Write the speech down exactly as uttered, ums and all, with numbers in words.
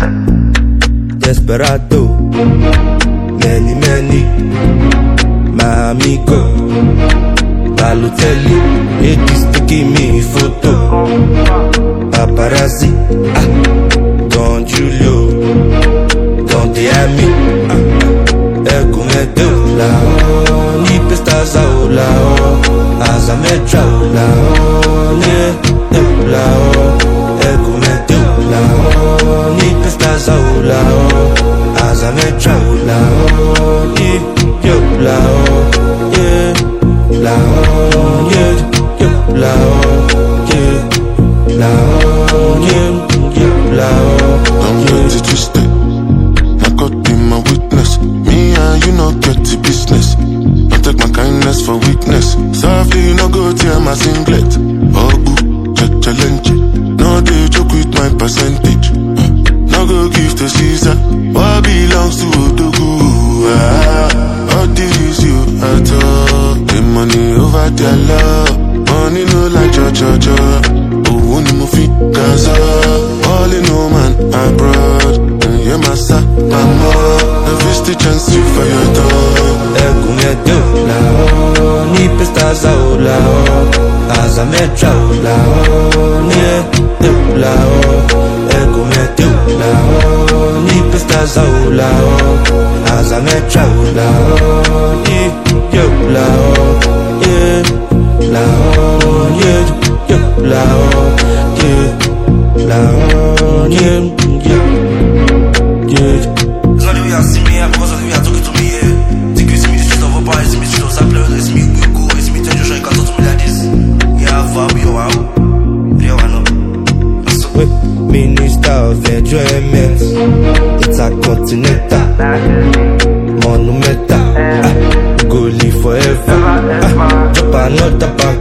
Desperado, many, many, my amigo, Balotelli, it is to give me photo, paparazzi, ah, Don Julio, Don Diami, ah, Ego Medo, la oh, ni pestas ao la oh, asa metra la oh, ne, la oh, Ego Medo, la oh, ni pestas ao la oh, asa metra la oh, ni yo la oh, yeah, la oh, yeah, yo la oh, yeah, la oh, yeah, yeah, la oh. Don't get it twisted. My God be my witness. Me and you not get the business. Don't take my kindness for weakness. Softly you no go tear my singlet. Oh boo, challenge. No they joke with my percentage. Uh, no go give to Caesar. What belongs to Odogu? Ah, all this you at all. The money over their love. Money no like cho cho cho. Oh, only mo fit Gaza. All in no man abroad. And yeah, my son, my mom. The first chance you for your door. Ego Medo, la oh, ni pestas ao la oh, asa metra la oh, ni la oh, Ego Medo, la oh, ni pestas ao la oh, asa metra la oh, ni yo la oh, yeah, la oh, yeah, yo la oh, yeah, la oh, yeah, yeah, yeah. It's not the way I see me, because of the way I talk to me, yeah. Think you see me the streets of Opa, you see me the streets of Sapler, you see me Gugu, you see me Tenjo, you can talk to me like this. Yeah, Fab, yo, wow. Yeah, I know. So, Wait, Minister of Enjoyment, it's a continental, monumental, ah, go live forever, ah, drop another bank.